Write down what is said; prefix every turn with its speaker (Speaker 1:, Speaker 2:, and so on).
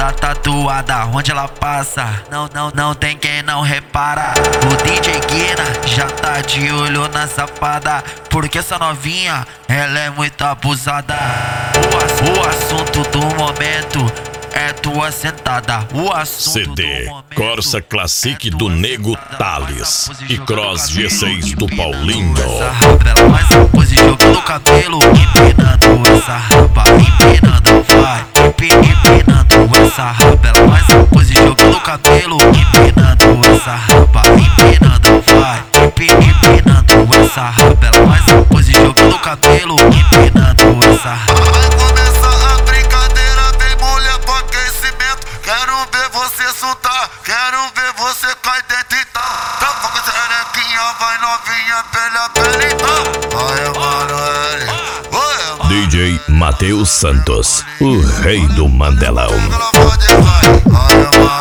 Speaker 1: Tá tatuada onde ela passa, não tem quem não repara. O DJ Guina já tá de olho na safada, porque essa novinha, ela é muito abusada. O assunto do momento é tua sentada. O assunto
Speaker 2: CD Corsa Classic do Nego Thales e Cross G6 do Paulinho.
Speaker 1: Essa rapa ela faz a pose jogando o cabelo, empinando essa rapa, empinando vai, empinando essa rapa ela faz a pose jogando o cabelo, empinando essa rapa, empinando vai, empinando essa rapa ela faz a pose jogando o cabelo, empinando essa rapa.
Speaker 3: Vai começar a brincadeira, vem mulher pro aquecimento. Quero ver você soltar, quero ver você cair dentro então. Tava com essa erequinha, vai novinha, pela pele então. Vai, Emanuele, vai,
Speaker 2: DJ Matheus Santos, o rei do Mandelão.
Speaker 3: Emanuele.